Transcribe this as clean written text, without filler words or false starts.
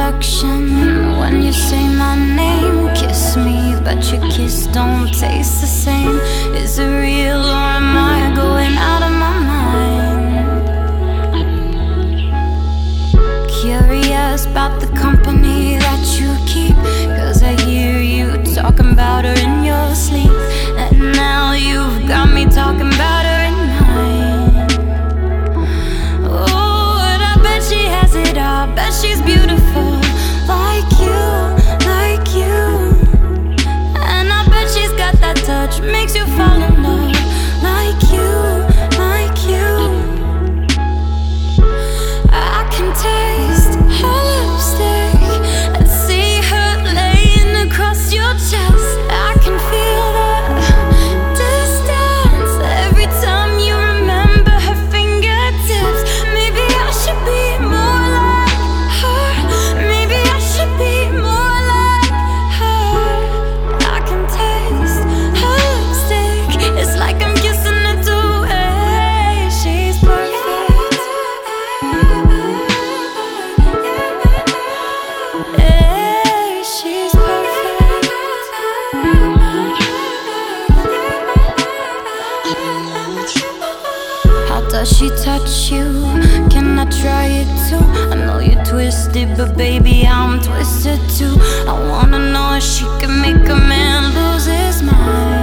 introduction. When you say my name, kiss me, but your kiss don't taste the same. Is it real or am I going out of my mind? Curious about the company that you keep, 'cause I hear you talking about her in your sleep. And now you've got me talking about her in mine. Oh, and I bet she has it all. Bet she's beautiful like you, like you. And I bet she's got that touch, makes you fall in love like you, like you. I can taste her lipstick and see her laying across your chest. I can feel the distance every time you remember her fingertips. Maybe I should be more like her. Maybe I should be more like her. I can taste her lipstick. It's like I'm kissing it away. She's perfect. Hey, she's perfect. How does she touch you? Can I try it too? I know you're twisted, but baby, I'm twisted too. I wanna know if she can make a man lose his mind.